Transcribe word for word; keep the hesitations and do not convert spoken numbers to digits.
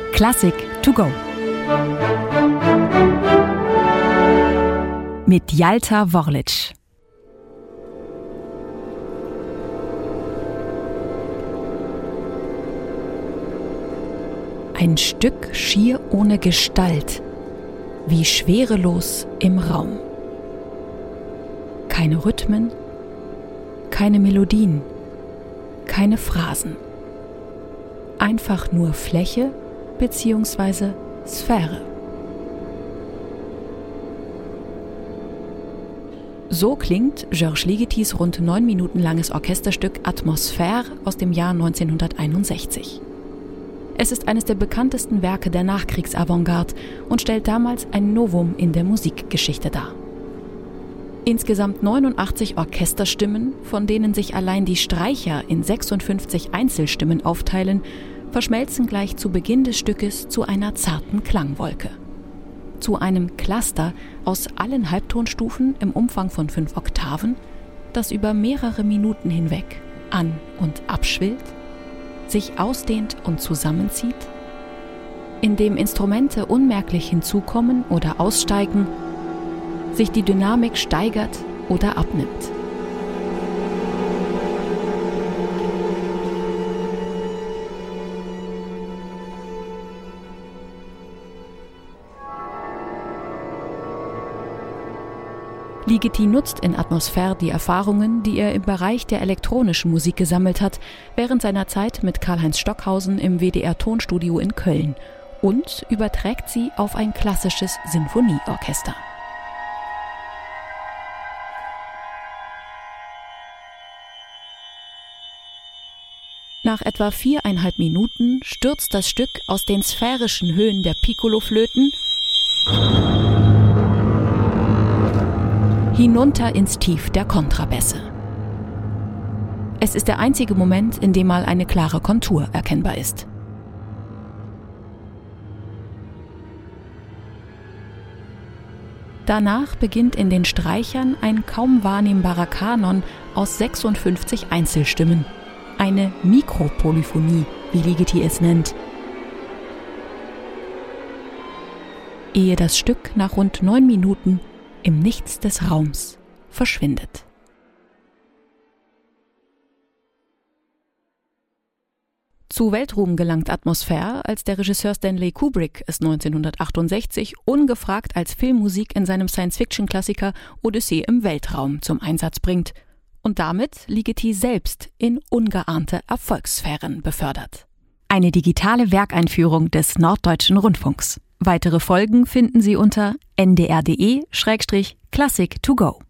Klassik to go. Mit Jalta Worlic. Ein Stück schier ohne Gestalt, wie schwerelos im Raum. Keine Rhythmen, keine Melodien, keine Phrasen. Einfach nur Fläche bzw. Sphäre. So klingt Georges Ligetis rund neun Minuten langes Orchesterstück Atmosphäre aus dem Jahr neunzehnhunderteinundsechzig. Es ist eines der bekanntesten Werke der Nachkriegsavantgarde und stellt damals ein Novum in der Musikgeschichte dar. Insgesamt neunundachtzig Orchesterstimmen, von denen sich allein die Streicher in sechsundfünfzig Einzelstimmen aufteilen, verschmelzen gleich zu Beginn des Stückes zu einer zarten Klangwolke. Zu einem Cluster aus allen Halbtonstufen im Umfang von fünf Oktaven, das über mehrere Minuten hinweg an- und abschwillt, sich ausdehnt und zusammenzieht, in dem Instrumente unmerklich hinzukommen oder aussteigen, sich die Dynamik steigert oder abnimmt. Ligeti nutzt in Atmosphäre die Erfahrungen, die er im Bereich der elektronischen Musik gesammelt hat, während seiner Zeit mit Karl-Heinz Stockhausen im W D R-Tonstudio in Köln und überträgt sie auf ein klassisches Sinfonieorchester. Nach etwa viereinhalb Minuten stürzt das Stück aus den sphärischen Höhen der Piccoloflöten hinunter ins Tief der Kontrabässe. Es ist der einzige Moment, in dem mal eine klare Kontur erkennbar ist. Danach beginnt in den Streichern ein kaum wahrnehmbarer Kanon aus sechsundfünfzig Einzelstimmen. Eine Mikropolyphonie, wie Ligeti es nennt. Ehe das Stück nach rund neun Minuten im Nichts des Raums verschwindet. Zu Weltruhm gelangt Atmosphäre, als der Regisseur Stanley Kubrick es neunzehnhundertachtundsechzig ungefragt als Filmmusik in seinem Science-Fiction-Klassiker Odyssee im Weltraum zum Einsatz bringt und damit Ligeti selbst in ungeahnte Erfolgssphären befördert. Eine digitale Werkeinführung des Norddeutschen Rundfunks. Weitere Folgen finden Sie unter n d r punkt d e slash classic to go.